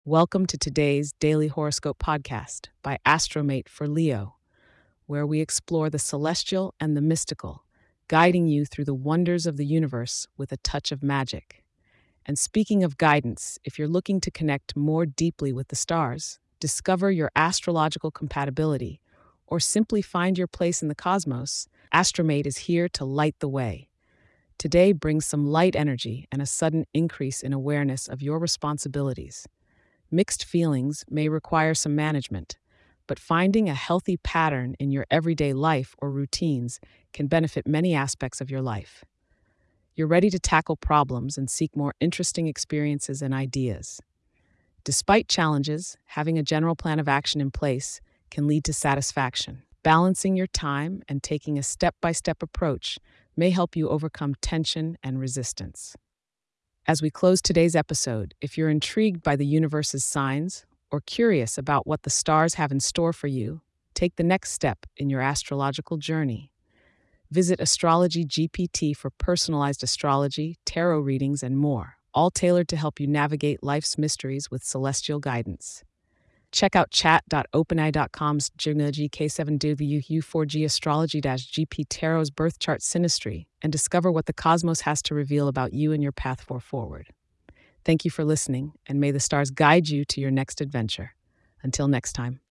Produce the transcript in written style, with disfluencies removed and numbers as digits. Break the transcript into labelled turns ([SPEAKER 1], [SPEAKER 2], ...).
[SPEAKER 1] Welcome to today's Daily Horoscope podcast by Astromate for Leo, where we explore the celestial and the mystical, guiding you through the wonders of the universe with a touch of magic. And speaking of guidance, if you're looking to connect more deeply with the stars, discover your astrological compatibility, or simply find your place in the cosmos, Astromate is here to light the way. Today brings some light energy and a sudden increase in awareness of your responsibilities. Mixed feelings may require some management, but finding a healthy pattern in your everyday life or routines can benefit many aspects of your life. You're ready to tackle problems and seek more interesting experiences and ideas. Despite challenges, having a general plan of action in place can lead to satisfaction. Balancing your time and taking a step by step approach may help you overcome tension and resistance. As we close today's episode, if you're intrigued by the universe's signs or curious about what the stars have in store for you, take the next step in your astrological journey. Visit Astrology GPT for personalized astrology, tarot readings, and more, all tailored to help you navigate life's mysteries with celestial guidance. Check out chat.openai.com's K7WU4G Astrology-GP Tarot's Birth Chart Synastry and discover what the cosmos has to reveal about you and your path forward. Thank you for listening, and may the stars guide you to your next adventure. Until next time.